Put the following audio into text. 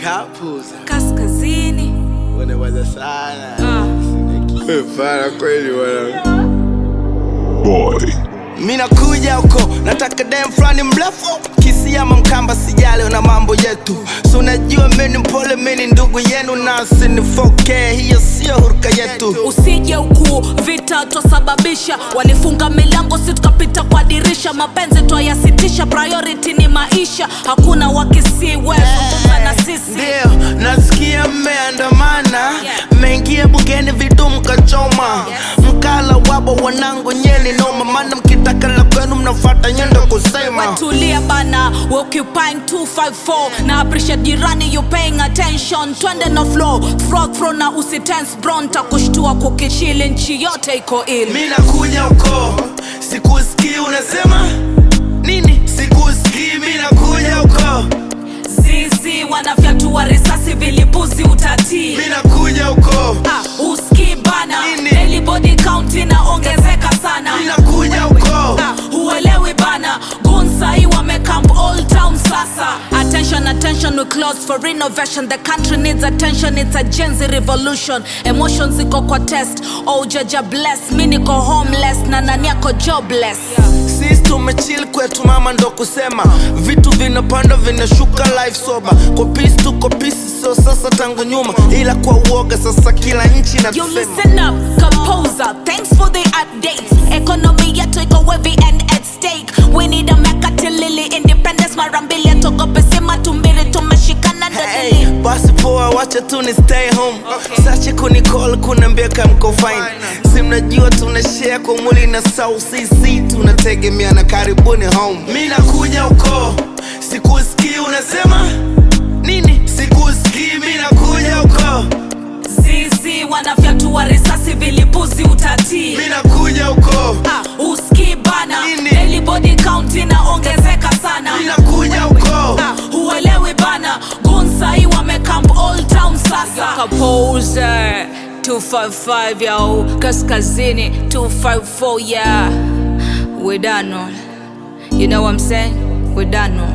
Kapuza Kaskazini wanawaza sana Fara kweli wana Boy Mina kuja huko, nataka dem flani mrefu Kisi ama mkamba sijale una mambo yetu So unajua meni mpole meni ndugu yenu Nasi ni 4K, hiyo siyo huruka yetu Usije huku, vita twasababisha Walifunga milango si tukapita kwa dirisha Mapenzi twayasitisha, priority ni maisha Hakuna wakisi wewe na sisi Ndio, nasikia mmeandamana Mengia bugeni vitu mkachoma Mkala wabo wanangu nyeli noma Mana mkitaka la kwenu mnafata nyendo kusema Tulia bana, we occupying 254 Na appreciate jirani you paying attention Twende na flow, frog throw na usitense bron Takushtua kukishili nchi yote iko ill Mina kuja uko, sikusikii unasema Nini? Sikusikii mina kuja uko Zizi wanafyatua risasi vilipuzi utatii Mina kuja uko Uski bana, Nini? daily body count inaongezeka sana Mina kuja uko Huelewi bana, gunsai wamecamp all town sasa Attention, attention, we close for renovation The country needs attention, it's a Gen Z revolution Emotions iko kwa test, oh jaja bless Mi niko homeless, na nani yako jobless Sisi tumechill kwetu mama ndo kusema Vitu vinapanda vinashuka life sober Kwa peace tuko peace so sasa tangu nyuma Ila kwa uoga sasa kila nchi na You tusema listen up, composer, thanks for the updates Economy yetu iko heavy and at stake We need a mekatilili, independence marambili Togo pesima tumbiri tumeshikana Hey, dadili basi poa wacha tu ni stay home Sache kunicall kunambia kama mko fine Si mnajua tunashare kwa mwili na South CC Tunategemea na karibuni home Mina kuja uko, sikusikii unasema Nini? Sikusikii mina kuja uko Zizi wanafyatua risasi vilipuzi utatii Mina kuja uko Uski bana, Nini? daily body count inaongezeka sana Mina kuja uko Huelewi bana, gunsai wamecamp all town sasa Composer 255 yo, Kaskazini 254 yeah We done on. You know what I'm saying? We done on.